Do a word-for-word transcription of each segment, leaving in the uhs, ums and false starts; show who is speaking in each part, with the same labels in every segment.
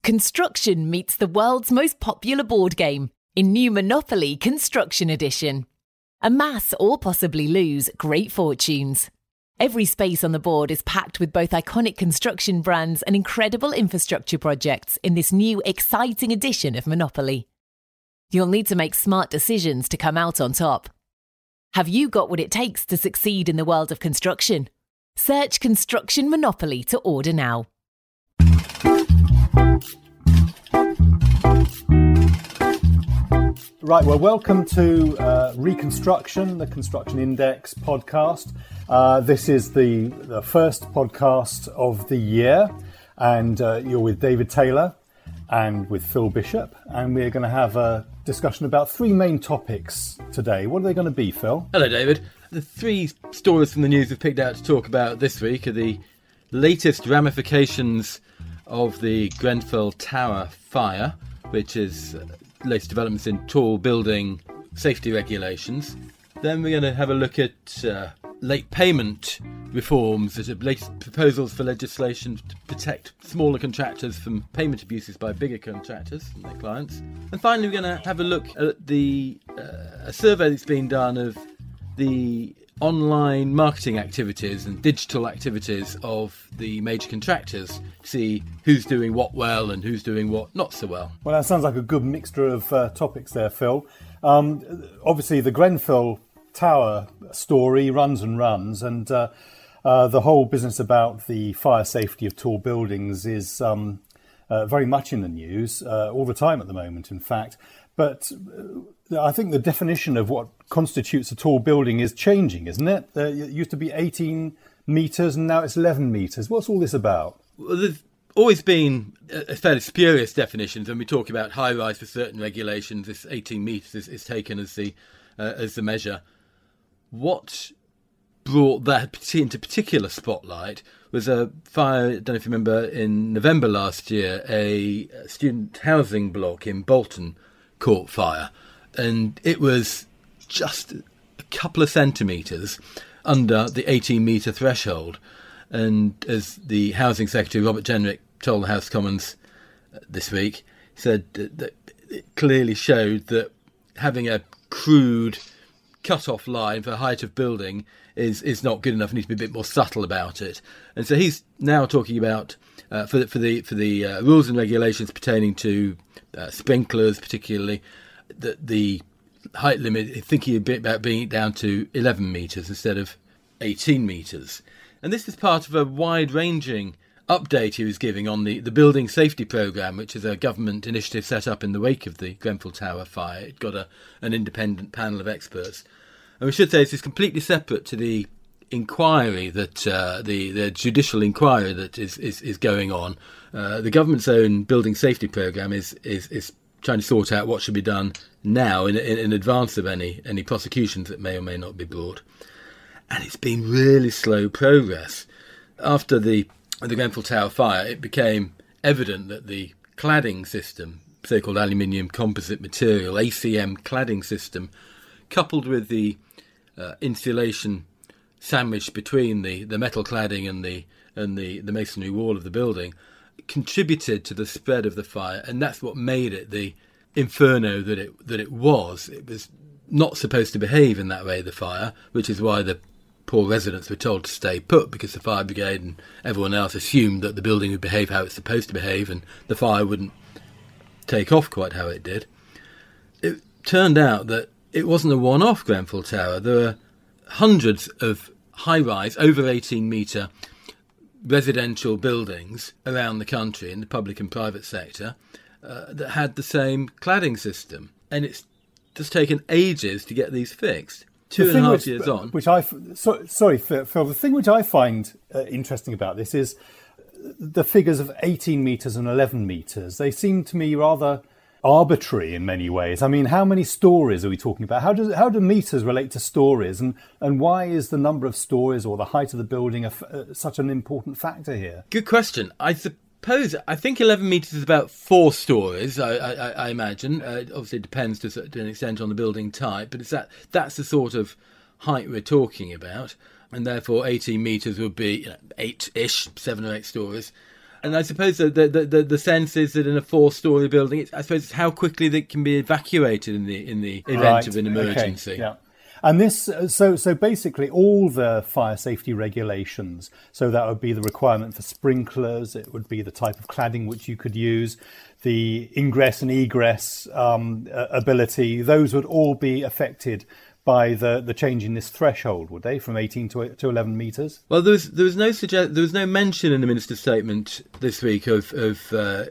Speaker 1: construction meets the world's most popular board game in new Monopoly Construction Edition. Amass or possibly lose great fortunes. Every space on the board is packed with both iconic construction brands and incredible infrastructure projects in this new exciting edition of Monopoly. You'll need to make smart decisions to come out on top. Have you got what it takes to succeed in the world of construction? Search Construction Monopoly to order now.
Speaker 2: Right, well, welcome to uh, Reconstruction, the Construction Index podcast. Uh, this is the, the first podcast of the year, and uh, you're with David Taylor and with Phil Bishop, and we're going to have a discussion about three main topics today. What are they going to be, Phil?
Speaker 3: Hello, David. The three stories from the news we've picked out to talk about this week are the latest ramifications of the Grenfell Tower fire, which is uh, latest developments in tall building safety regulations. Then we're going to have a look at uh, late payment reforms, that are latest proposals for legislation to protect smaller contractors from payment abuses by bigger contractors and their clients. And finally, we're going to have a look at the uh, a survey that's been done of the online marketing activities and digital activities of the major contractors to see who's doing what well and who's doing what not so well.
Speaker 2: Well, that sounds like a good mixture of uh, topics there, Phil. Um, obviously, the Grenfell Tower story runs and runs, and uh, uh, the whole business about the fire safety of tall buildings is um, uh, very much in the news uh, all the time at the moment, in fact. But uh, I think the definition of what constitutes a tall building is changing, isn't it? Uh, it used to be eighteen metres and now it's eleven metres. What's all this about?
Speaker 3: Well, there's always been a fairly spurious definitions when we talk about high-rise for certain regulations. This eighteen metres is, is taken as the uh, as the measure. What brought that into particular spotlight was a fire, I don't know if you remember, in November last year, a student housing block in Bolton caught fire. And it was just a couple of centimetres under the eighteen metre threshold. And as the Housing Secretary, Robert Jenrick, told the House of Commons this week, said that it clearly showed that having a crude cut-off line for height of building is, is not good enough. You need to be a bit more subtle about it. And so he's now talking about, uh, for the, for the, for the uh, rules and regulations pertaining to uh, sprinklers particularly, that the height limit, thinking a bit about bringing it down to eleven metres instead of eighteen metres. And this is part of a wide-ranging update he was giving on the, the Building Safety Programme, which is a government initiative set up in the wake of the Grenfell Tower fire. It got a, an independent panel of experts. And we should say this is completely separate to the inquiry that, uh, the, the judicial inquiry that is, is, is going on. Uh, the government's own Building Safety Programme is, is, is trying to sort out what should be done now in, in, in advance of any, any prosecutions that may or may not be brought. And it's been really slow progress. After the the Grenfell Tower fire, it became evident that the cladding system, so-called aluminium composite material, A C M cladding system, coupled with the uh, insulation sandwiched between the, the metal cladding and the and the, the masonry wall of the building, contributed to the spread of the fire, and that's what made it the inferno that it that it was. It was not supposed to behave in that way, the fire, which is why the poor residents were told to stay put, because the fire brigade and everyone else assumed that the building would behave how it's supposed to behave and the fire wouldn't take off quite how it did. It turned out that it wasn't a one-off Grenfell Tower. There were hundreds of high-rise, over eighteen metre residential buildings around the country in the public and private sector uh, that had the same cladding system. And it's just taken ages to get these fixed. Two and a half
Speaker 2: which,
Speaker 3: years on.
Speaker 2: Which I, so, sorry, Phil, the thing which I find uh, interesting about this is the figures of eighteen metres and eleven metres. They seem to me rather arbitrary in many ways. I mean, how many stories are we talking about? How does how do metres relate to stories? And, and why is the number of stories or the height of the building a, uh, such an important factor here?
Speaker 3: Good question. I suppose, I think eleven metres is about four stories, I, I, I imagine. Uh, it obviously depends to, to an extent on the building type, but it's that that's the sort of height we're talking about. And therefore eighteen metres would be, you know, eight-ish, seven or eight stories. And I suppose the the, the, the sense is that in a four-storey building, it's, I suppose it's how quickly they can be evacuated in the in the event
Speaker 2: Right.
Speaker 3: of an emergency.
Speaker 2: Okay. Yeah. And this, so so basically, all the fire safety regulations. So that would be the requirement for sprinklers. It would be the type of cladding which you could use, the ingress and egress um, ability. Those would all be affected by the, the change in this threshold, would they, from eighteen to to eleven metres?
Speaker 3: Well, there was there was no suggest there was no mention in the minister's statement this week of of uh,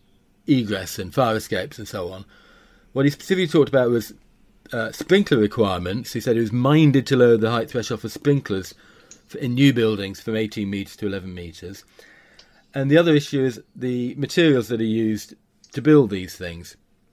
Speaker 3: egress and fire escapes and so on. What he specifically talked about was uh, sprinkler requirements. He said he was minded to lower the height threshold for sprinklers for, in new buildings from eighteen metres to eleven metres. And the other issue is the materials that are used to build these things.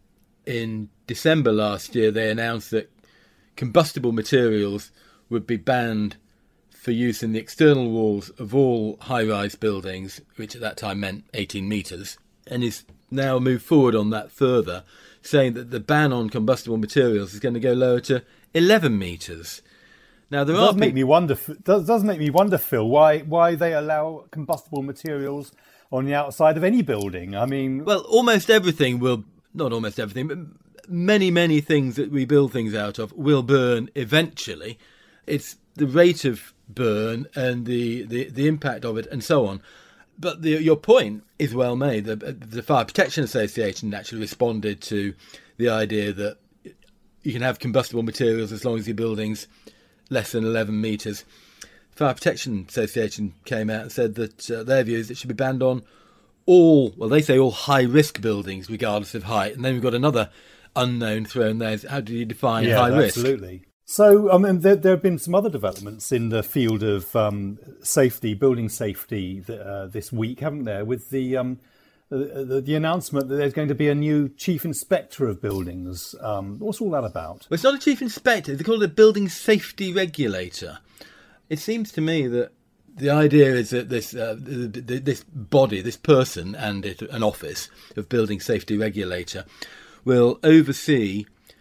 Speaker 3: In December last year, they announced that combustible materials would be banned for use in the external walls of all high-rise buildings, which at that time meant eighteen metres, and he's now moved forward on that further, saying that the ban on combustible materials is going to go lower to eleven metres. Now there
Speaker 2: It
Speaker 3: are
Speaker 2: does make
Speaker 3: peop-
Speaker 2: me wonder. Does does make me wonder, Phil, why why they allow combustible materials on the outside of any building? I mean,
Speaker 3: well, almost everything will not almost everything, but many many things that we build things out of will burn eventually. It's the rate of burn and the, the, the impact of it and so on. But the, your point is well made. The, the Fire Protection Association actually responded to the idea that you can have combustible materials as long as your building's less than eleven metres. Fire Protection Association came out and said that uh, their view is it should be banned on all, well, they say all high-risk buildings, regardless of height. And then we've got another unknown thrown there. How do you define
Speaker 2: yeah,
Speaker 3: high risk?
Speaker 2: Absolutely. So, I mean, there, there have been some other developments in the field of um, safety, building safety, uh, this week, haven't there? With the, um, the the announcement that there's going to be a new chief inspector of buildings. Um, what's all that about?
Speaker 3: Well, it's not a chief inspector. They call it a building safety regulator. It seems to me that the idea is that this uh, this body, this person, and it, an office of building safety regulator will oversee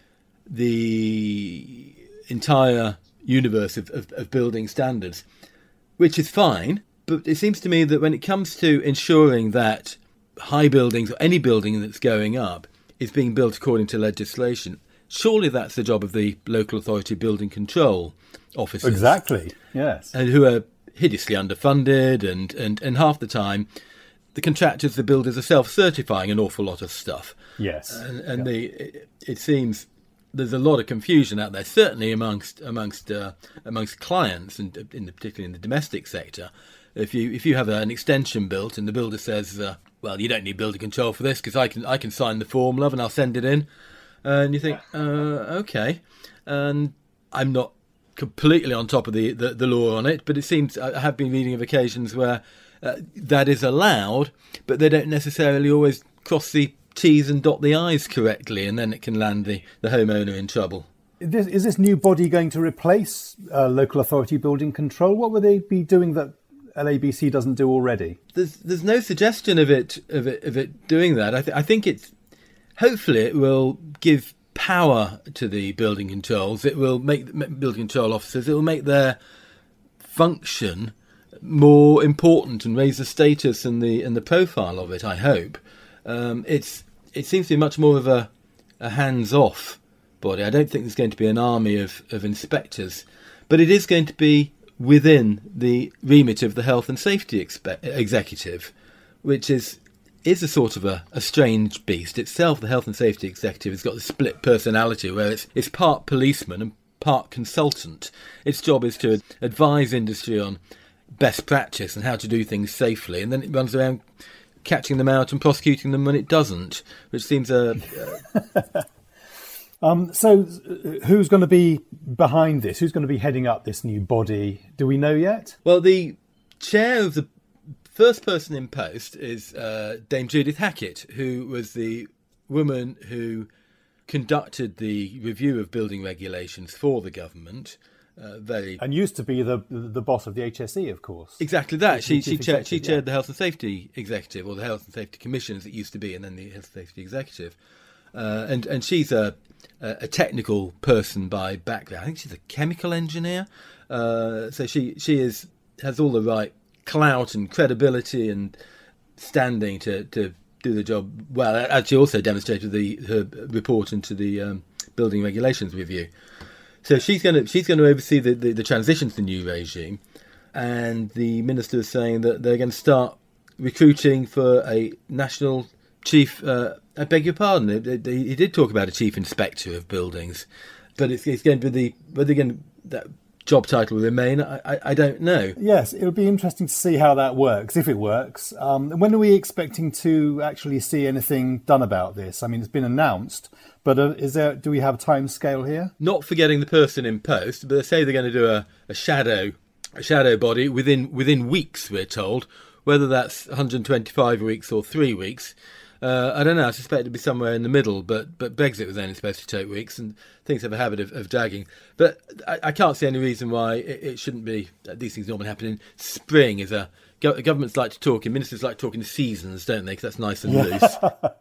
Speaker 3: the entire universe of, of, of building standards, which is fine. But it seems to me that when it comes to ensuring that high buildings or any building that's going up is being built according to legislation, surely that's the job of the local authority building control officers.
Speaker 2: Exactly, yes.
Speaker 3: And who are hideously underfunded, and, and, and half the time the contractors, the builders, are self-certifying an awful lot of stuff.
Speaker 2: Yes.
Speaker 3: And, and
Speaker 2: yeah.
Speaker 3: the it, it seems there's a lot of confusion out there, certainly amongst amongst uh, amongst clients, and in the, particularly in the domestic sector. If you if you have an extension built and the builder says, uh, "Well, you don't need building control for this because I can I can sign the form, love, and I'll send it in," and you think, uh, "Okay," and I'm not completely on top of the, the, the law on it, but it seems I have been reading of occasions where uh, that is allowed, but they don't necessarily always cross the T's and dot the I's correctly, and then it can land the, the homeowner in trouble.
Speaker 2: Is this, is this new body going to replace uh, local authority building control? What would they be doing that L A B C doesn't do already?
Speaker 3: There's there's no suggestion of it of it of it doing that. I, th- I think it's hopefully it will give power to the building controls. It will make building control officers. It will make their function more important and raise the status and the and the profile of it. I hope. Um, it's it seems to be much more of a, a hands-off body. I don't think there's going to be an army of, of inspectors, but it is going to be within the remit of the health and safety expe- executive, which is is a sort of a, a strange beast itself. The health and safety executive has got the split personality where it's it's part policeman and part consultant. Its job is to advise industry on best practice and how to do things safely, and then it runs around catching them out and prosecuting them when it doesn't, which seems a... Uh...
Speaker 2: um, so who's going to be behind this? Who's going to be heading up this new body? Do we know yet?
Speaker 3: Well, the chair of the first person in post is uh, Dame Judith Hackett, who was the woman who conducted the review of building regulations for the government. Uh, very
Speaker 2: and used to be the the boss of the H S E, of course.
Speaker 3: Exactly that. She she, cha- she chaired
Speaker 2: yeah.
Speaker 3: the Health and Safety Executive, or the Health and Safety Commission as it used to be, and then the Health and Safety Executive. Uh, and and she's a a technical person by background. I think she's a chemical engineer. Uh, so she she is has all the right clout and credibility and standing to, to do the job well. As she also demonstrated the her report into the um, building regulations review. So she's going to she's going to oversee the, the, the transition to the new regime, and the minister is saying that they're going to start recruiting for a national chief. Uh, I beg your pardon. He did talk about a chief inspector of buildings, but it's, it's going to be the whether going to, that job title will remain. I, I, I don't know.
Speaker 2: Yes, it'll be interesting to see how that works, if it works. Um, when are we expecting to actually see anything done about this? I mean, it's been announced, but uh, is there? Do we have a time scale here?
Speaker 3: Not forgetting the person in post, but they say they're going to do a, a shadow, a shadow body within within weeks. We're told, whether that's one hundred twenty-five weeks or three weeks. Uh, I don't know. I suspect it'd be somewhere in the middle, but but Brexit was only supposed to take weeks, and things have a habit of, of dragging. But I, I can't see any reason why it, it shouldn't be. These things normally happen in spring. Is a go, governments like to talk, and ministers like talking to seasons, don't they? Because that's nice and loose.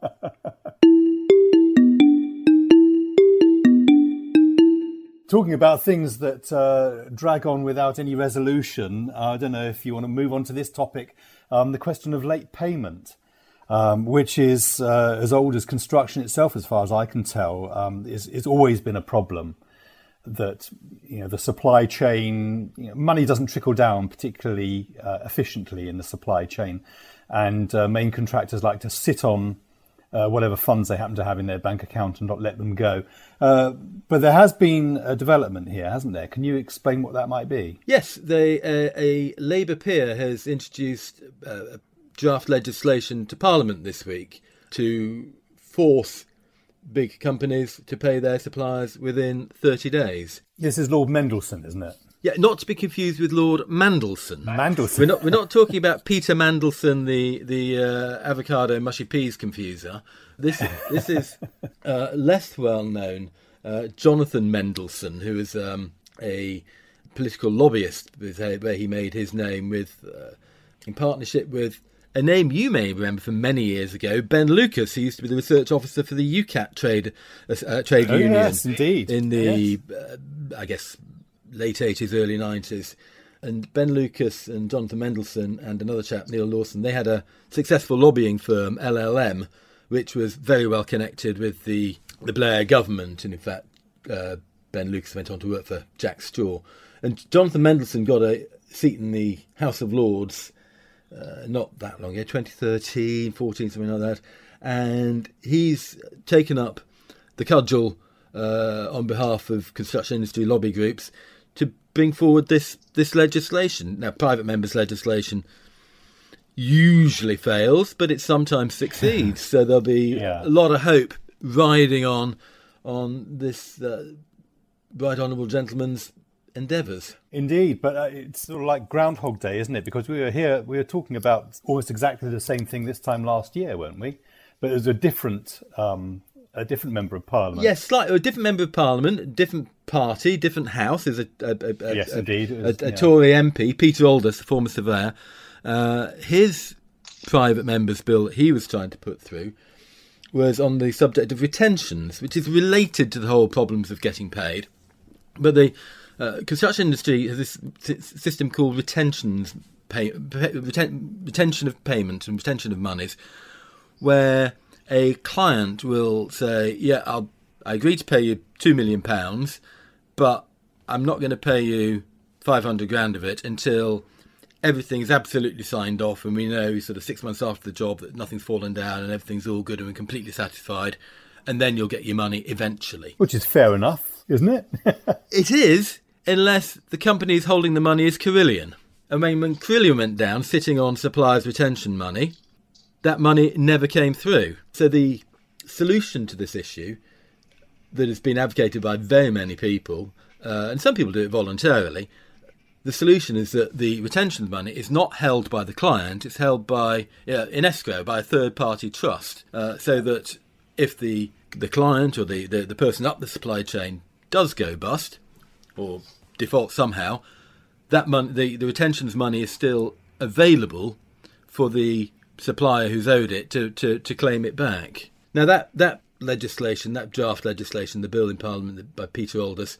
Speaker 2: Talking about things that uh, drag on without any resolution, uh, I don't know if you want to move on to this topic, um, the question of late payment. Um, which is uh, as old as construction itself, as far as I can tell. Um, it's, it's always been a problem that, you know, the supply chain, you know, money doesn't trickle down particularly uh, efficiently in the supply chain, and uh, main contractors like to sit on uh, whatever funds they happen to have in their bank account and not let them go. Uh, but there has been a development here, hasn't there? Can you explain what that might be?
Speaker 3: Yes, they, uh, a Labour peer has introduced uh, draft legislation to Parliament this week to force big companies to pay their suppliers within thirty days.
Speaker 2: This is Lord Mendelsohn, isn't it?
Speaker 3: Yeah, not to be confused with Lord Mandelson.
Speaker 2: Mandelson.
Speaker 3: We're not we're not talking about Peter Mandelson, the the uh, avocado mushy peas confuser. This this is uh, less well known uh, Jonathan Mendelsohn, who is um, a political lobbyist, where he made his name with uh, in partnership with a name you may remember from many years ago, Ben Lucas, who used to be the research officer for the U C A T trade uh, trade
Speaker 2: oh,
Speaker 3: union.
Speaker 2: Yes, indeed.
Speaker 3: In the,
Speaker 2: yes.
Speaker 3: uh, I guess, late eighties, early nineties. And Ben Lucas and Jonathan Mendelsohn and another chap, Neil Lawson, they had a successful lobbying firm, L L M, which was very well connected with the, the Blair government. And in fact, uh, Ben Lucas went on to work for Jack Straw. And Jonathan Mendelsohn got a seat in the House of Lords Uh, not that long ago, twenty thirteen, fourteen, something like that. And he's taken up the cudgel uh, on behalf of construction industry lobby groups to bring forward this, this legislation. Now, private members' legislation usually fails, but it sometimes succeeds. So there'll be
Speaker 2: yeah.
Speaker 3: a lot of hope riding on on this uh, right honourable gentleman's endeavours.
Speaker 2: Indeed, but uh, it's sort of like Groundhog Day, isn't it? Because we were here, we were talking about almost exactly the same thing this time last year, weren't we? But it was a different, um, a different member of Parliament.
Speaker 3: Yes, slightly a different member of Parliament, different party, different house. There's a, a, a,
Speaker 2: yes,
Speaker 3: a,
Speaker 2: indeed,
Speaker 3: a,
Speaker 2: was,
Speaker 3: a, a
Speaker 2: yeah.
Speaker 3: Tory M P, Peter Aldous, the former surveyor. Uh, his private member's bill that he was trying to put through was on the subject of retentions, which is related to the whole problems of getting paid. But the Uh, construction industry has this s- system called retentions, pay, reten, retention of payment and retention of monies, where a client will say, "Yeah, I'll, I agree to pay you two million pounds, but I'm not going to pay you five hundred grand of it until everything is absolutely signed off, and we know sort of six months after the job that nothing's fallen down and everything's all good and we're completely satisfied, and then you'll get your money eventually."
Speaker 2: Which is fair enough, isn't it?
Speaker 3: It is. Unless the company is holding the money is Carillion. I mean, when Carillion went down, sitting on suppliers' retention money, that money never came through. So the solution to this issue that has been advocated by very many people, uh, and some people do it voluntarily, the solution is that the retention money is not held by the client, it's held by, uh, in escrow, by a third-party trust, uh, so that if the the client or the, the, the person up the supply chain does go bust, or default somehow, that money, the, the retentions money is still available for the supplier who's owed it to, to, to claim it back. Now that, that legislation, that draft legislation, the bill in Parliament by Peter Aldous,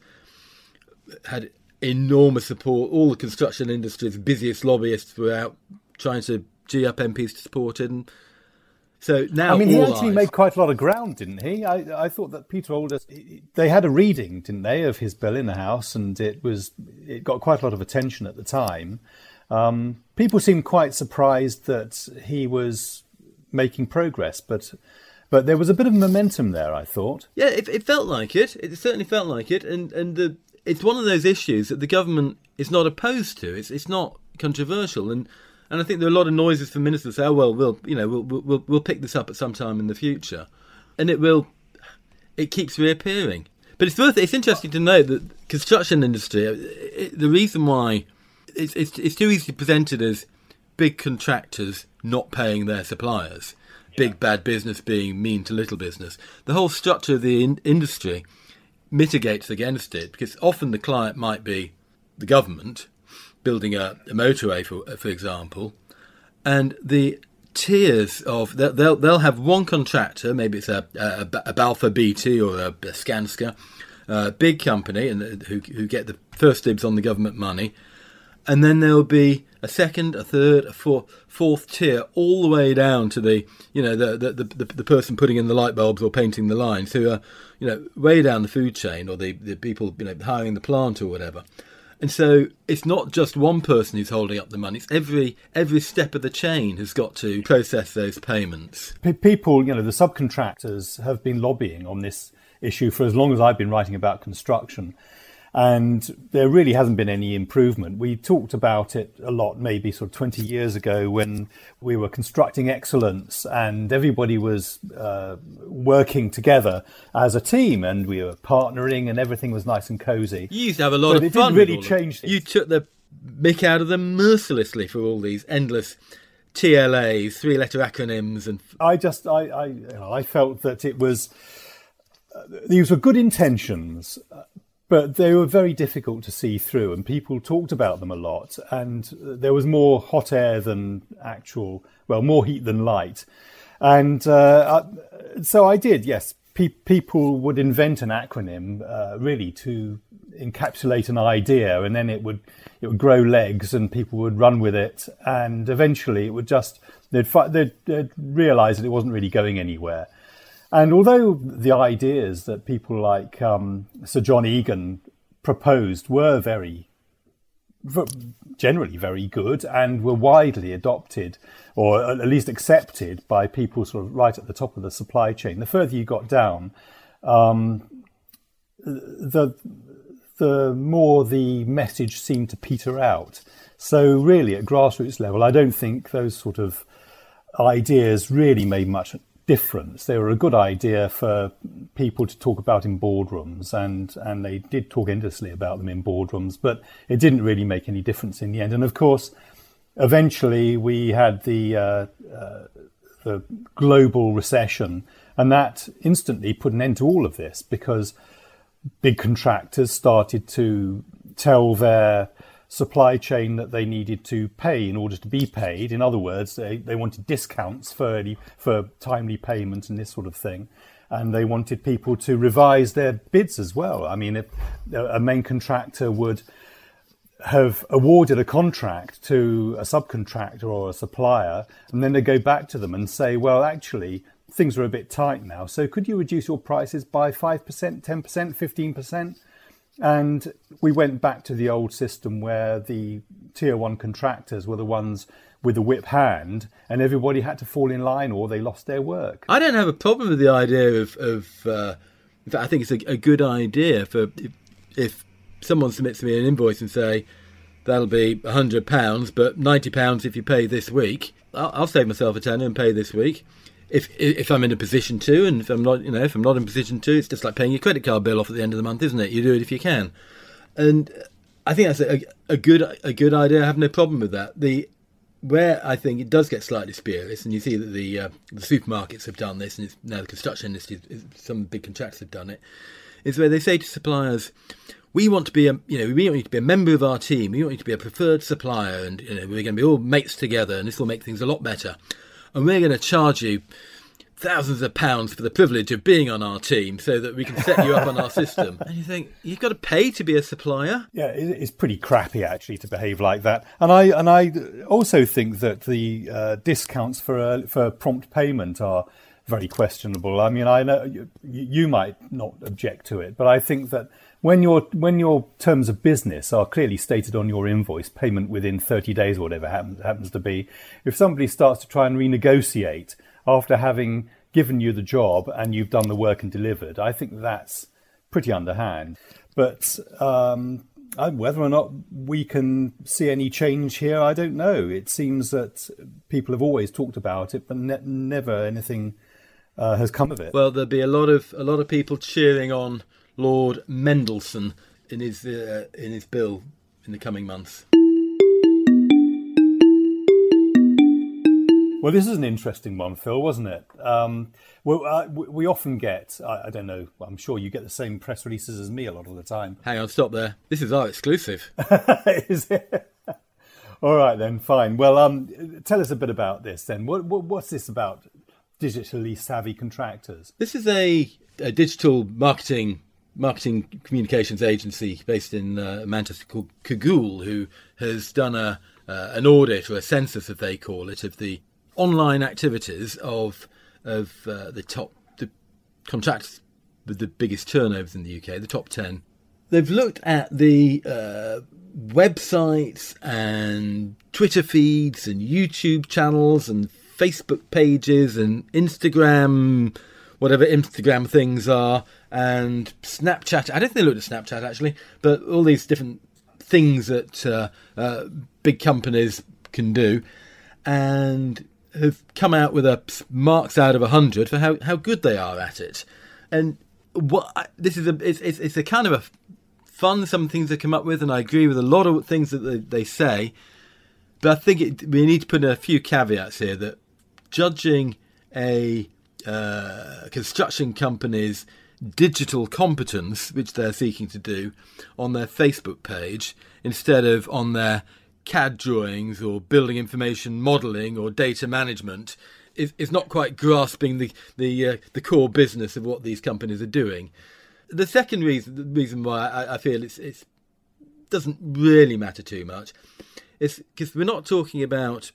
Speaker 3: had enormous support. All the construction industry's busiest lobbyists were out trying to G up M Ps to support it. And so now,
Speaker 2: I mean, he
Speaker 3: all
Speaker 2: actually
Speaker 3: eyes.
Speaker 2: made quite a lot of ground, didn't he? I, I thought that Peter Aldous, they had a reading, didn't they, of his bill in the House, and it was it got quite a lot of attention at the time. Um, people seemed quite surprised that he was making progress, but but there was a bit of momentum there, I thought.
Speaker 3: Yeah, it, it felt like it. It certainly felt like it, and and the, it's one of those issues that the government is not opposed to. It's it's not controversial, and. And I think there are a lot of noises from ministers say, "Oh well, we'll you know we'll we'll we'll pick this up at some time in the future," and it will. It keeps reappearing, but it's worth. It's interesting to note that construction industry. It, the reason why it's, it's it's too easily presented as big contractors not paying their suppliers, yeah. Big bad business being mean to little business. The whole structure of the in, industry mitigates against it because often the client might be the government. Building a, a motorway, for for example, and the tiers of they'll they'll, they'll have one contractor, maybe it's a a, a Balfour Beatty or a, a Skanska, a big company, and who who get the first dibs on the government money, and then there'll be a second, a third, a fourth, fourth tier, all the way down to the you know the the, the the person putting in the light bulbs or painting the lines, who are you know way down the food chain, or the the people you know hiring the plant or whatever. And so it's not just one person who's holding up the money. It's every every step of the chain has got to process those payments.
Speaker 2: People, you know, the subcontractors have been lobbying on this issue for as long as I've been writing about construction. And there really hasn't been any improvement. We talked about it a lot maybe sort of twenty years ago when we were constructing excellence and everybody was uh, working together as a team and we were partnering and everything was nice and cosy.
Speaker 3: You used to have a lot
Speaker 2: but
Speaker 3: of
Speaker 2: it
Speaker 3: fun.
Speaker 2: It didn't really
Speaker 3: with
Speaker 2: change
Speaker 3: things. You took the mick out of them mercilessly for all these endless T L As, three-letter acronyms. And
Speaker 2: I just, I, I, you know, I felt that it was, uh, these were good intentions, uh, but they were very difficult to see through, and people talked about them a lot, and there was more hot air than actual, well, more heat than light. And uh, so I did, yes. Pe- people would invent an acronym uh, really to encapsulate an idea, and then it would it would grow legs, and people would run with it, and eventually it would just they'd fi- they'd, they'd realise that it wasn't really going anywhere. And although the ideas that people like um, Sir John Egan proposed were very, generally very good and were widely adopted, or at least accepted by people sort of right at the top of the supply chain, the further you got down, um, the the more the message seemed to peter out. So really, at grassroots level, I don't think those sort of ideas really made much difference. They were a good idea for people to talk about in boardrooms, and, and they did talk endlessly about them in boardrooms, but it didn't really make any difference in the end. And of course, eventually we had the uh, uh, the global recession, and that instantly put an end to all of this because big contractors started to tell their supply chain that they needed to pay in order to be paid. In other words, they, they wanted discounts for for timely payment and this sort of thing. And they wanted people to revise their bids as well. I mean, if a main contractor would have awarded a contract to a subcontractor or a supplier, and then they go back to them and say, well, actually, things are a bit tight now, so could you reduce your prices by five percent, ten percent, fifteen percent? And we went back to the old system where the tier one contractors were the ones with the whip hand, and everybody had to fall in line or they lost their work.
Speaker 3: I don't have a problem with the idea of, of uh, in fact, I think it's a, a good idea for if, if someone submits me an invoice and say, that'll be one hundred pounds, but ninety pounds if you pay this week, I'll, I'll save myself a tenner and pay this week. If if I'm in a position to, and if I'm not, you know, if I'm not in a position to, it's just like paying your credit card bill off at the end of the month, isn't it? You do it if you can, and I think that's a, a good a good idea. I have no problem with that. The where I think it does get slightly spurious, and you see that the uh, the supermarkets have done this, and it's now the construction industry, some big contractors have done it, is where they say to suppliers, we want to be a, you know, we want you to be a member of our team. We want you to be a preferred supplier, and you know, we're going to be all mates together, and this will make things a lot better. And we're going to charge you thousands of pounds for the privilege of being on our team so that we can set you up on our system. And you think, you've got to pay to be a supplier?
Speaker 2: Yeah, it's pretty crappy, actually, to behave like that. And I and I also think that the uh, discounts for uh, for prompt payment are very questionable. I mean, I know you, you might not object to it, but I think that when your when your terms of business are clearly stated on your invoice, payment within thirty days or whatever happens, happens to be, if somebody starts to try and renegotiate after having given you the job and you've done the work and delivered, I think that's pretty underhand. But um, whether or not we can see any change here, I don't know. It seems that people have always talked about it, but ne- never anything uh, has come of it.
Speaker 3: Well, there'll be a lot of a lot of people cheering on Lord Mendelsohn in his uh, in his bill in the coming months.
Speaker 2: Well, this is an interesting one, Phil, wasn't it? Um, well, uh, we often get, I, I don't know, I'm sure you get the same press releases as me a lot of the time.
Speaker 3: Hang on, stop there. This is our exclusive.
Speaker 2: Is it? All right, then, fine. Well, um, tell us a bit about this then. What, what, what's this about digitally savvy contractors?
Speaker 3: This is a, a digital marketing marketing communications agency based in uh, Manchester called Kagul, who has done a uh, an audit, or a census, as they call it, of the online activities of of uh, the top the contractors with the biggest turnovers in the U K, the top ten. They've looked at the uh, websites and Twitter feeds and YouTube channels and Facebook pages and Instagram, whatever Instagram things are, and Snapchat. I don't think they looked at Snapchat actually, but all these different things that uh, uh, big companies can do, and have come out with a marks out of a hundred for how, how good they are at it. And what this is a it's, it's it's a kind of a fun some things they come up with, and I agree with a lot of things that they, they say, but I think it, we need to put in a few caveats here that judging a uh, construction company's digital competence, which they're seeking to do, on their Facebook page instead of on their C A D drawings or building information modelling or data management, is, is not quite grasping the the uh, the core business of what these companies are doing. The second reason, the reason why I, I feel it's it's doesn't really matter too much is because we're not talking about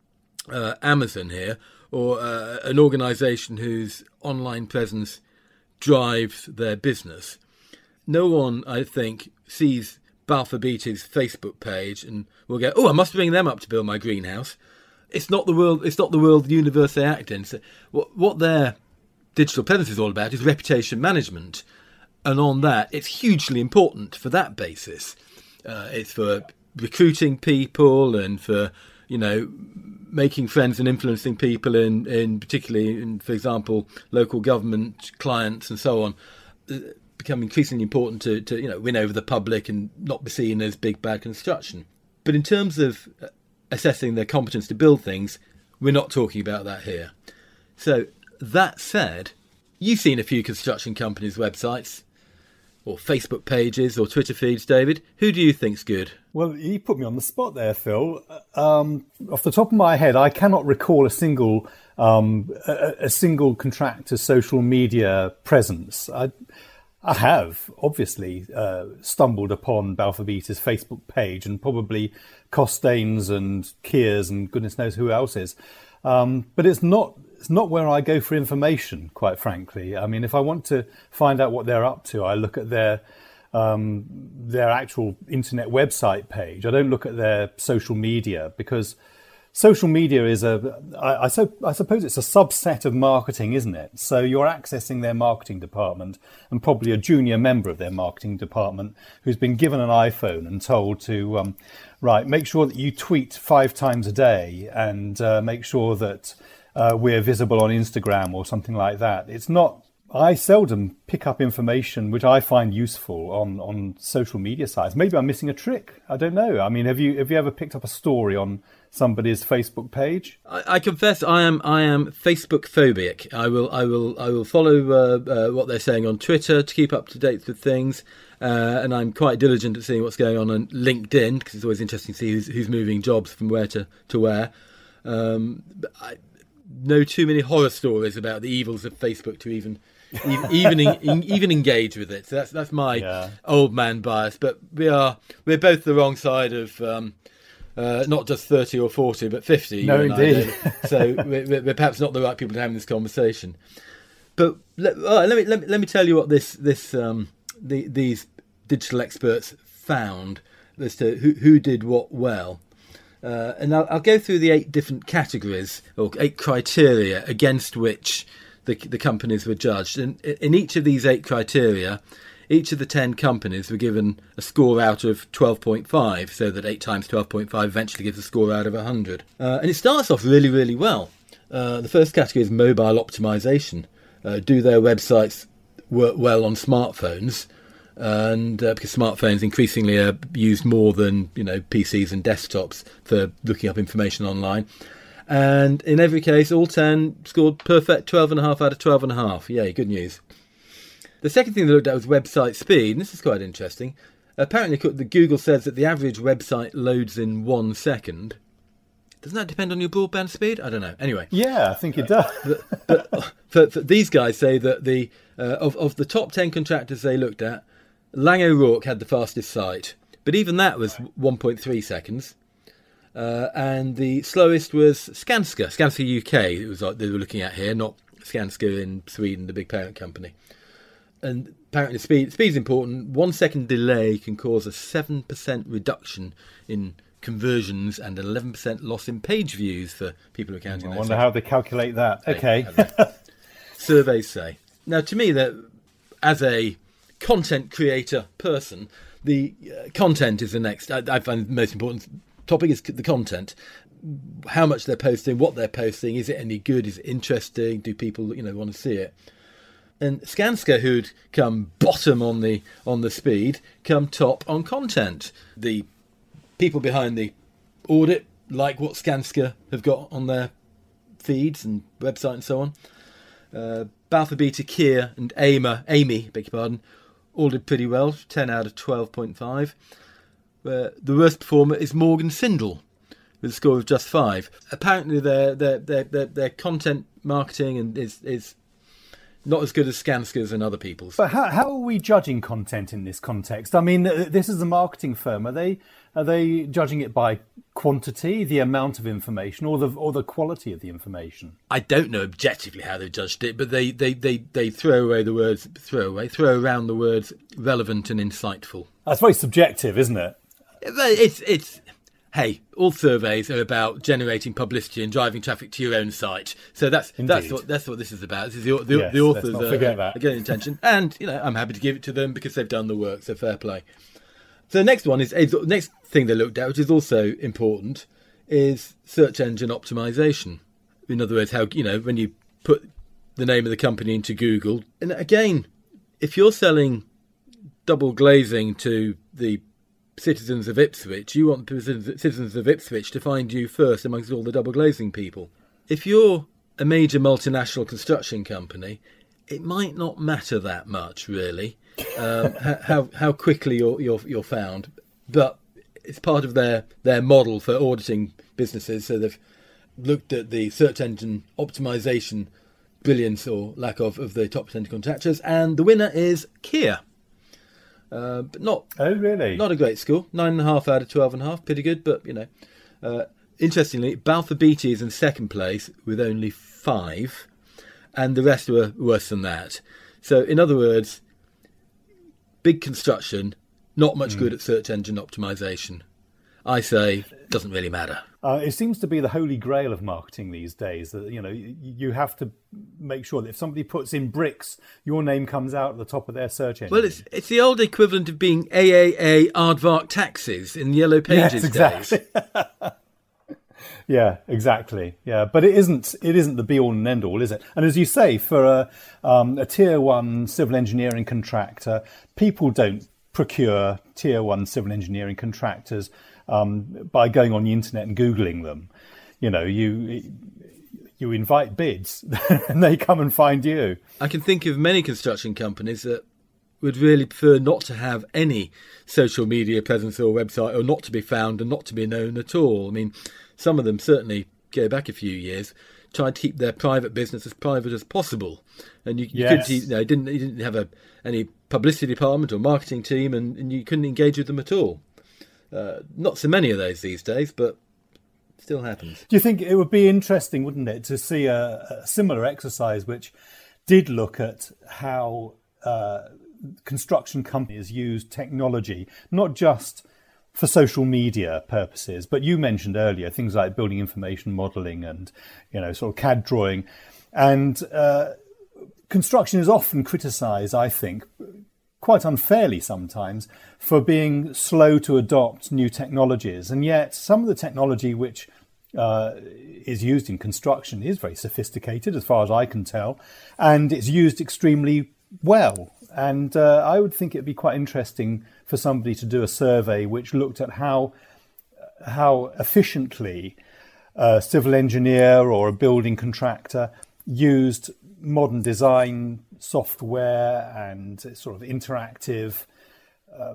Speaker 3: uh, Amazon here, or uh, an organisation whose online presence drives their business. No one, I think, sees Balfour Beatty's Facebook page and will go, "Oh, I must bring them up to build my greenhouse." It's not the world. It's not the world universe they act in. So what what their digital presence is all about is reputation management, and on that, it's hugely important for that basis. Uh, it's for recruiting people and for, you know, making friends and influencing people in, in particularly in, for example, local government clients and so on, uh, become increasingly important to, to, you know, win over the public and not be seen as big bad construction. But in terms of assessing their competence to build things, we're not talking about that here. So that said, you've seen a few construction companies' websites or Facebook pages or Twitter feeds, David. Who do you think's good?
Speaker 2: Well, you put me on the spot there, Phil. Um, off the top of my head, I cannot recall a single um, a, a single contractor's social media presence. I, I have obviously uh, stumbled upon Balfour Beatty's Facebook page and probably Costain's and Keir's and goodness knows who else is, um, but it's not. It's not where I go for information, quite frankly. I mean, if I want to find out what they're up to, I look at their um, their actual internet website page. I don't look at their social media, because social media is a, I, I, so, I suppose it's a subset of marketing, isn't it? So you're accessing their marketing department and probably a junior member of their marketing department who's been given an iPhone and told to, um, right, make sure that you tweet five times a day and uh, make sure that Uh, we're visible on Instagram or something like that. It's not. I seldom pick up information which I find useful on, on social media sites. Maybe I'm missing a trick. I don't know. I mean, have you have you ever picked up a story on somebody's Facebook page?
Speaker 3: I, I confess, I am I am Facebook phobic. I will I will I will follow uh, uh, what they're saying on Twitter to keep up to date with things, uh, and I'm quite diligent at seeing what's going on on LinkedIn, because it's always interesting to see who's who's moving jobs from where to to where. Um, I, know too many horror stories about the evils of Facebook to even even even, in, even engage with it. So that's that's my yeah. old man bias. But we are we're both the wrong side of um, uh, not just thirty or forty, but fifty.
Speaker 2: No, indeed.
Speaker 3: So we're, we're perhaps not the right people to have this conversation. But let, uh, let me let me let me tell you what this this um, the, these digital experts found as to who who did what well. Uh, and I'll, I'll go through the eight different categories or eight criteria against which the, the companies were judged. And in each of these eight criteria, each of the ten companies were given a score out of twelve point five, so that eight times twelve point five eventually gives a score out of one hundred. Uh, and it starts off really, really well. Uh, the first category is mobile optimization. Uh, do their websites work well on smartphones? And uh, because smartphones increasingly are used more than, you know, P Cs and desktops for looking up information online. And in every case, all ten scored perfect, twelve and a half out of twelve and a half. Yay, good news. The second thing they looked at was website speed. And this is quite interesting. Apparently, the Google says that the average website loads in one second. Doesn't that depend on your broadband speed? I don't know. Anyway.
Speaker 2: Yeah, I think it does.
Speaker 3: but but for, for these guys say that the uh, of, of the top ten contractors they looked at, Lang O'Rourke had the fastest site, but even that was one point three seconds. Uh, and the slowest was Skanska, Skanska U K. It was like they were looking at here, not Skanska in Sweden, the big parent company. And apparently, speed speed's important. One second delay can cause a seven percent reduction in conversions and an eleven percent loss in page views for people who are counting.
Speaker 2: I
Speaker 3: those
Speaker 2: wonder
Speaker 3: things.
Speaker 2: how they calculate that. Okay.
Speaker 3: Surveys say. Now, to me, that as a content creator person, the uh, content is the next. I, I find the most important topic is the content. How much they're posting, what they're posting, is it any good? Is it interesting? Do people, you know, want to see it? And Skanska, who'd come bottom on the on the speed, come top on content. The people behind the audit like what Skanska have got on their feeds and website and so on. Uh, Balfour Beatty, Kier and Amy, Amy, beg your pardon, all did pretty well, ten out of twelve point five. Uh, the worst performer is Morgan Sindall, with a score of just five. Apparently their their their their, their content marketing and is is not as good as Skanska's and other people's.
Speaker 2: But how how are we judging content in this context? I mean, this is a marketing firm. Are they are they judging it by quantity, the amount of information, or the or the quality of the information?
Speaker 3: I don't know objectively how they've judged it, but they, they, they, they throw away the words throw away throw around the words relevant and insightful.
Speaker 2: That's very subjective, isn't it?
Speaker 3: It's it's hey, all surveys are about generating publicity and driving traffic to your own site. So that's
Speaker 2: Indeed.
Speaker 3: that's what that's what this is about. This is the the,
Speaker 2: Yes,
Speaker 3: the authors
Speaker 2: let's not
Speaker 3: are,
Speaker 2: forget that.
Speaker 3: are getting attention, and you know I'm happy to give it to them because they've done the work. So fair play. So the next one is the next thing they looked at, which is also important, is search engine optimization. In other words, how you know when you put the name of the company into Google, and again, if you're selling double glazing to the citizens of Ipswich, you want the citizens of Ipswich to find you first amongst all the double glazing people. If you're a major multinational construction company, it might not matter that much, really, um, how how quickly you're, you're you're found. But it's part of their their model for auditing businesses. So they've looked at the search engine optimization brilliance or lack of of the top ten contractors, and the winner is Kier. Uh, but not
Speaker 2: oh really
Speaker 3: not a great score, nine and a half out of twelve and a half, pretty good. But you know, uh, interestingly, Balfour Beatty is in second place with only five, and the rest were worse than that. So in other words, big construction, not much mm. good at search engine optimization. I say doesn't really matter.
Speaker 2: Uh, it seems to be the holy grail of marketing these days. That you know, you, you have to make sure that if somebody puts in bricks, your name comes out at the top of their search engine.
Speaker 3: Well, it's it's the old equivalent of being A A A Aardvark taxis in Yellow Pages
Speaker 2: yes, exactly.
Speaker 3: days.
Speaker 2: Yeah, exactly. Yeah, but it isn't. It isn't the be all and end all, is it? And as you say, for a um, a tier one civil engineering contractor, people don't procure tier one civil engineering contractors um, by going on the internet and Googling them. You know, you you invite bids and they come and find you.
Speaker 3: I can think of many construction companies that would really prefer not to have any social media presence or website, or not to be found and not to be known at all. I mean, some of them certainly go back a few years. tried to keep their private business as private as possible, and you, you
Speaker 2: Yes.
Speaker 3: could you know didn't you didn't have a any publicity department or marketing team, and, and you couldn't engage with them at all. Uh, not so many of those these days, but still happens.
Speaker 2: Do you think it would be interesting, wouldn't it, to see a, a similar exercise which did look at how uh, construction companies use technology, not just for social media purposes, but you mentioned earlier things like building information modelling and, you know, sort of C A D drawing. And uh, construction is often criticised, I think, quite unfairly sometimes, for being slow to adopt new technologies. And yet some of the technology which uh, is used in construction is very sophisticated, as far as I can tell, and it's used extremely well. And uh, I would think it'd be quite interesting for somebody to do a survey which looked at how how efficiently a civil engineer or a building contractor used modern design software and sort of interactive. Uh,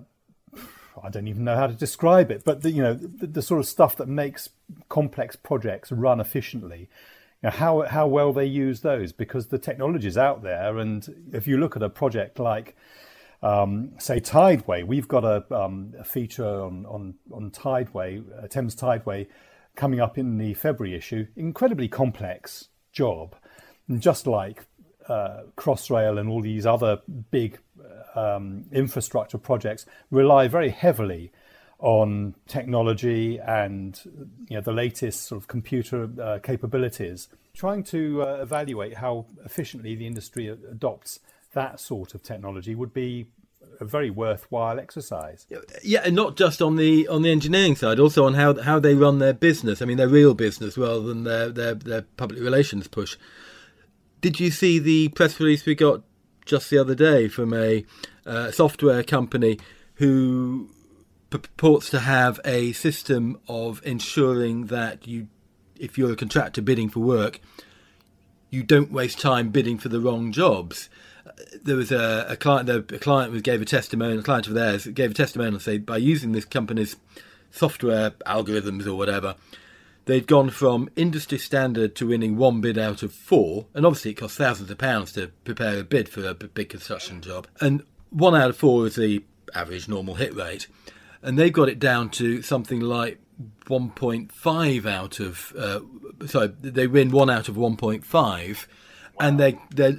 Speaker 2: I don't even know how to describe it, but the, you know the, the sort of stuff that makes complex projects run efficiently. You know, how how well they use those, because the technology's out there. And if you look at a project like, um, say, Tideway, we've got a, um, a feature on on on Tideway, uh, Thames Tideway, coming up in the February issue. Incredibly complex job, and just like uh, Crossrail and all these other big um, infrastructure projects, rely very heavily on technology and, you know, the latest sort of computer uh, capabilities. Trying to uh, evaluate how efficiently the industry adopts that sort of technology would be a very worthwhile exercise.
Speaker 3: Yeah, and not just on the on the engineering side, also on how how they run their business. I mean, their real business rather than their their, their public relations push. Did you see the press release we got just the other day from a uh, software company who purports to have a system of ensuring that you, if you're a contractor bidding for work, you don't waste time bidding for the wrong jobs? There was a, a client, a client who gave a testimonial, a client of theirs gave a testimonial, say by using this company's software algorithms or whatever, they'd gone from industry standard to winning one bid out of four, and obviously it costs thousands of pounds to prepare a bid for a big construction job, and one out of four is the average normal hit rate. And they've got it down to something like one point five out of, uh, sorry, they win one out of one point five. Wow. And they, they're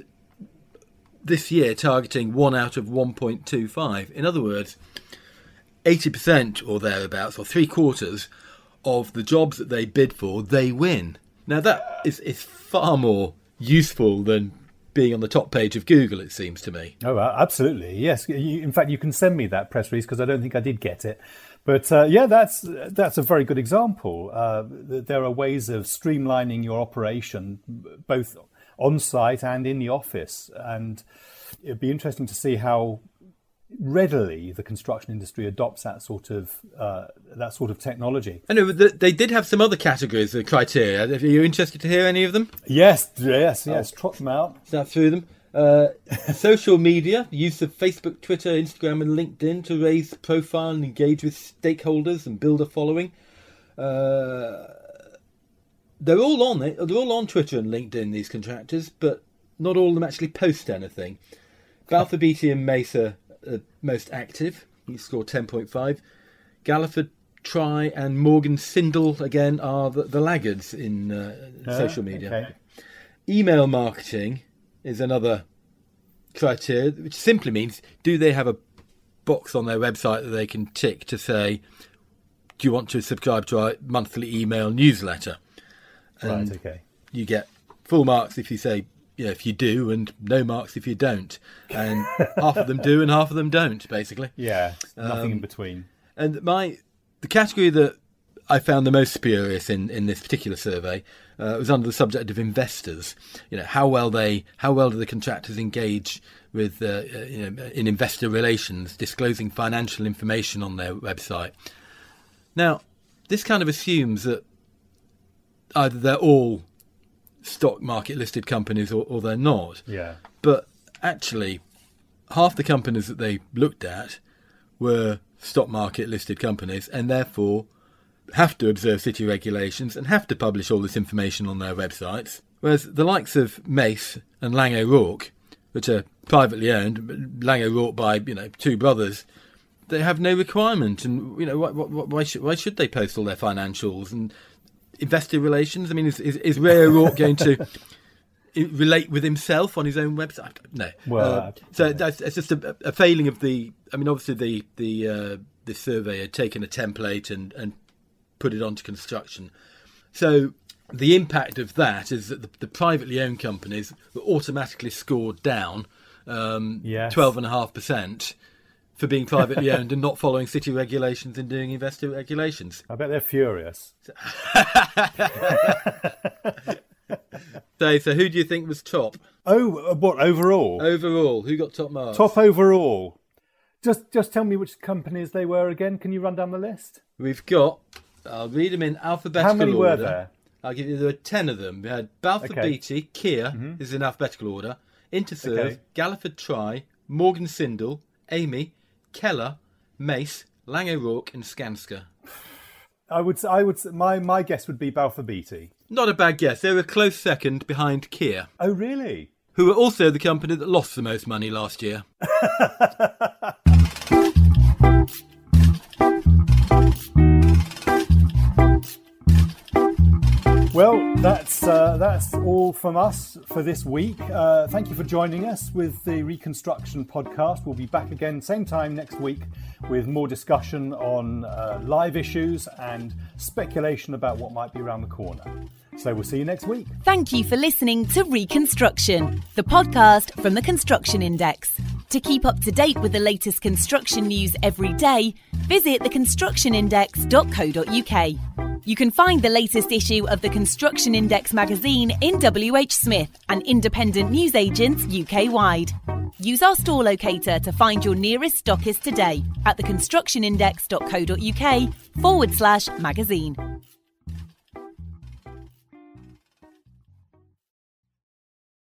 Speaker 3: this year targeting one out of one point two five. In other words, eighty percent or thereabouts, or three quarters of the jobs that they bid for, they win. Now that is, is far more useful than being on the top page of Google, it seems to me.
Speaker 2: Oh, absolutely. Yes. In fact, you can send me that press release because I don't think I did get it. But uh, yeah, that's that's a very good example. Uh, there are ways of streamlining your operation, both on site and in the office. And it'd be interesting to see how readily the construction industry adopts that sort of uh, that sort of technology.
Speaker 3: I know they did have some other categories of criteria. Are you interested to hear any of them?
Speaker 2: Yes, yes, yes. Oh. Trot them out.
Speaker 3: Start through them. Uh, social media, use of Facebook, Twitter, Instagram, and LinkedIn to raise profile and engage with stakeholders and build a following. Uh, they're all on it. They're all on Twitter and LinkedIn, these contractors, but not all of them actually post anything. Balfour Beatty and Mesa Uh, most active. He scored ten point five. Galliford Try and Morgan Sindel again are the, the laggards in uh, uh, social media.
Speaker 2: Okay.
Speaker 3: Email marketing is another criteria, which simply means, do they have a box on their website that they can tick to say, do you want to subscribe to our monthly email newsletter? And
Speaker 2: right, okay.
Speaker 3: You get full marks if you say, yeah, if you do, and no marks if you don't. And half of them do and half of them don't, basically.
Speaker 2: Yeah, nothing um, in between.
Speaker 3: And my the category that I found the most spurious in, in this particular survey uh, was under the subject of investors. You know, how well they, how well do the contractors engage with uh, you know, in investor relations, disclosing financial information on their website. Now, this kind of assumes that either they're all stock market listed companies or, or they're not.
Speaker 2: Yeah.
Speaker 3: But actually, half the companies that they looked at were stock market listed companies, and therefore have to observe city regulations and have to publish all this information on their websites. Whereas the likes of Mace and Lang O'Rourke, which are privately owned, Lang O'Rourke by, you know, two brothers, they have no requirement. And, you know, why, why, why, should, why should they post all their financials? And investor relations, I mean, is, is, is Ray O'Rourke going to relate with himself on his own website? No.
Speaker 2: Well,
Speaker 3: uh, so that's it's just a, a failing of the. I mean, obviously the the uh, the survey had taken a template and, and put it onto construction. So the impact of that is that the, the privately owned companies were automatically scored down um,
Speaker 2: yes.
Speaker 3: twelve and a half percent for being privately owned and not following city regulations and doing investor regulations.
Speaker 2: I bet they're furious.
Speaker 3: So, so who do you think was top?
Speaker 2: Oh, what, overall?
Speaker 3: Overall, who got top marks?
Speaker 2: Top overall. Just just tell me which companies they were again. Can you run down the list?
Speaker 3: We've got, I'll read them in alphabetical
Speaker 2: order. How many
Speaker 3: order.
Speaker 2: were there?
Speaker 3: I'll give you, there were ten of them. We had Balfour
Speaker 2: Okay.
Speaker 3: Beatty, Kia,
Speaker 2: Mm-hmm.
Speaker 3: this is in alphabetical order, Interserve,
Speaker 2: Okay.
Speaker 3: Galliford Try, Morgan Sindall, Amy, Keller, Mace, Lang O'Rourke and Skanska.
Speaker 2: I would, I would, my my guess would be Balfour Beatty.
Speaker 3: Not a bad guess. They were a close second behind Kia,
Speaker 2: Oh, really?
Speaker 3: who were also the company that lost the most money last year.
Speaker 2: Well, that's uh, that's all from us for this week. Uh, thank you for joining us with the Reconstruction podcast. We'll be back again same time next week with more discussion on uh, live issues and speculation about what might be around the corner. So we'll see you next week.
Speaker 1: Thank you for listening to Reconstruction, the podcast from the Construction Index. To keep up to date with the latest construction news every day, visit the construction index dot co dot uk. You can find the latest issue of the Construction Index magazine in W H Smith and independent newsagents U K-wide. Use our store locator to find your nearest stockist today at the construction index dot co dot uk forward slash magazine.